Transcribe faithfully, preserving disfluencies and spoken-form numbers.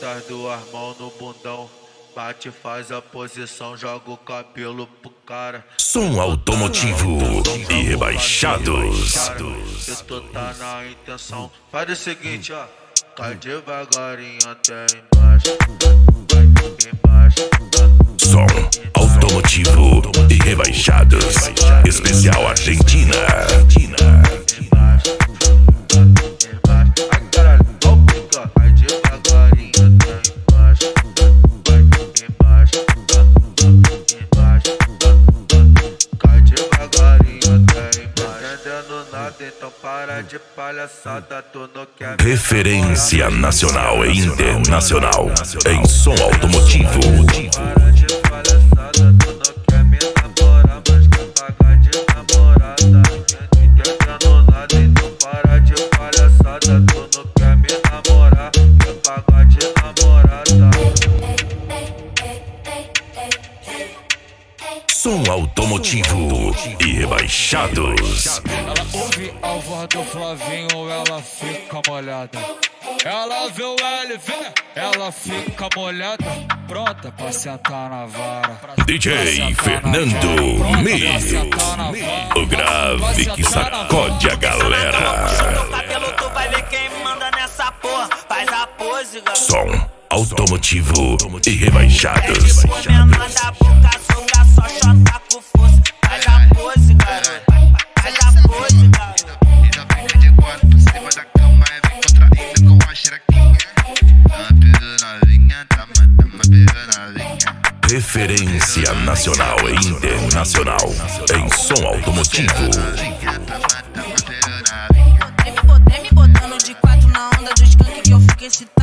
bota as duas mãos no bundão. Bate, faz a posição, joga o cabelo pro cara. Som automotivo e rebaixados. Se tu tá na intenção, faz o seguinte, ó. Cai devagarinho até embaixo. Vai embaixo. Som automotivo e rebaixados. Especial Argentina. Então para de palhaçada, tu não quer. Referência nacional e internacional em som automotivo. Para de palhaçada, tu não quer me namorar, mas quer pagar de namorada. Entendendo nada, então para de palhaçada, tu não quer me namorar, quer pagar de namorada. Som automotivo e rebaixados. Ela ouve a voz do Flavinho, ela fica molhada. Ela vê o L V, ela fica molhada. Pronta pra sentar na vara. D J Fernando Mi, o grave que sacode a galera. No cabelo tu vai ver quem manda nessa porra. Faz a pose, garoto. Som automotivo e rebaixados. Comendo da boca, suga, só chota com força. Faz a pose, garoto. Faz a pose, garoto. E na frente de quatro por cima da cama, é vem contraindo com a xerequinha. Tá pegando a vinha, tá matando, pegando a vinha. Referência nacional e internacional em som automotivo. Vem me botando de quatro na onda do skunk que eu fico excitado.